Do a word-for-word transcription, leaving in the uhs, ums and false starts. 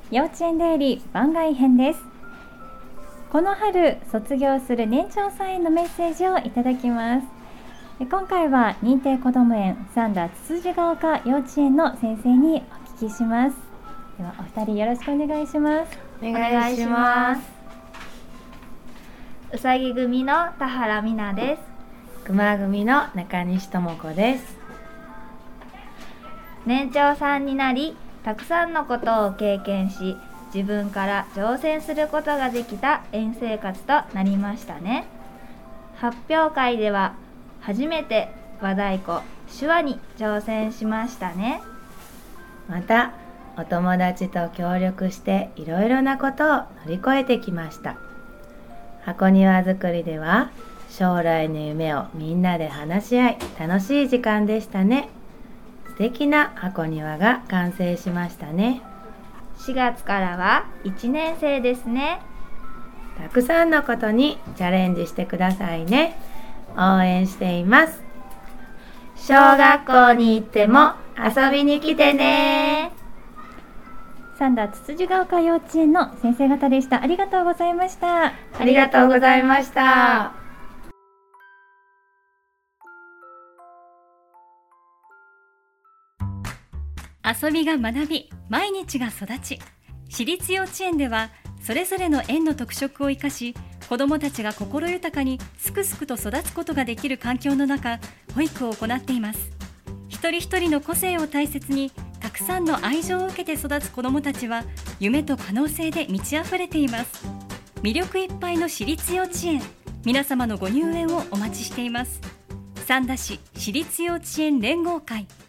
幼稚園デイリー番外編です。この春卒業する年長さんへのメッセージをいただきます。今回は認定こども園三田つつじが丘幼稚園の先生にお聞きします。ではお二人よろしくお願いします。 お願いします。 うさぎ組の田原美奈です。 熊組の中西智子です。 年長さんになり、たくさんのことを経験し、自分から挑戦することができた園生活となりましたね。発表会では初めて和太鼓手話に挑戦しましたね。 またお友達と協力していろいろなことを乗り越えてきました。箱庭作りでは将来の夢をみんなで話し合い、楽しい時間でしたね。素敵な箱庭が完成しましたね。 しがつからはいちねん生ですね。 たくさんのことにチャレンジしてくださいね。応援しています。 小学校に行っても遊びに来てね。 三田つつじが丘幼稚園の先生方でした。ありがとうございました。 ありがとうございました。 遊びが学び、毎日が育ち、私立幼稚園ではそれぞれの園の特色を生かし、子どもたちが心豊かにすくすくと育つことができる環境の中、保育を行っています。一人一人の個性を大切に、たくさんの愛情を受けて育つ子どもたちは夢と可能性で満ち溢れています。魅力いっぱいの私立幼稚園、皆様のご入園をお待ちしています。三田市私立幼稚園連合会。